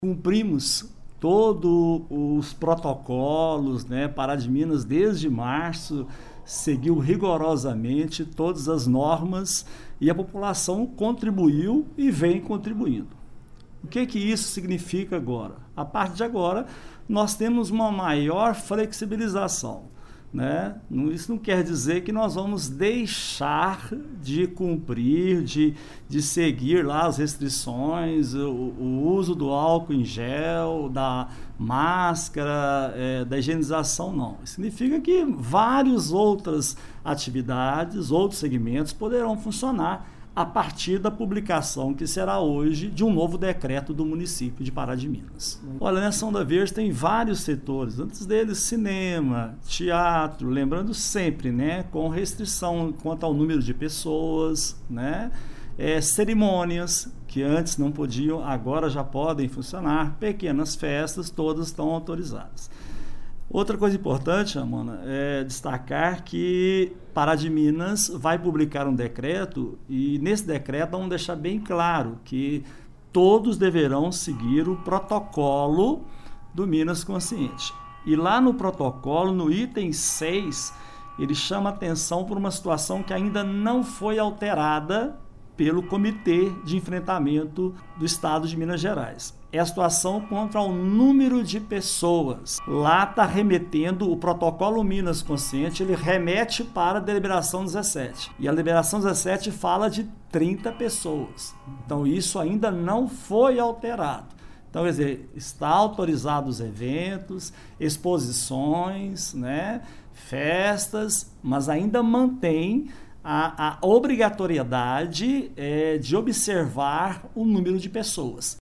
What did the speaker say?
Cumprimos todos os protocolos, né? Pará de Minas, desde março, seguiu rigorosamente todas as normas e a população contribuiu e vem contribuindo. O que isso significa agora? A partir de agora, nós temos uma maior flexibilização, né? Isso não quer dizer que nós vamos deixar de cumprir, de seguir lá as restrições, o uso do álcool em gel, da máscara, da higienização, não. Isso significa que várias outras atividades, outros segmentos poderão funcionar a partir da publicação, que será hoje, de um novo decreto do município de Pará de Minas. Olha, nessa Onda Verde tem vários setores, antes deles cinema, teatro, lembrando sempre, né, com restrição quanto ao número de pessoas, né, cerimônias que antes não podiam, agora já podem funcionar, pequenas festas, todas estão autorizadas. Outra coisa importante, Amanda, é destacar que Pará de Minas vai publicar um decreto e nesse decreto vamos deixar bem claro que todos deverão seguir o protocolo do Minas Consciente. E lá no protocolo, no item 6, ele chama atenção por uma situação que ainda não foi alterada pelo Comitê de Enfrentamento do Estado de Minas Gerais. É a situação contra o número de pessoas. Lá está remetendo o protocolo Minas Consciente, ele remete para a deliberação 17. E a deliberação 17 fala de 30 pessoas. Então isso ainda não foi alterado. Então, quer dizer, está autorizado os eventos, exposições, né, festas, mas ainda mantém a obrigatoriedade de observar o número de pessoas.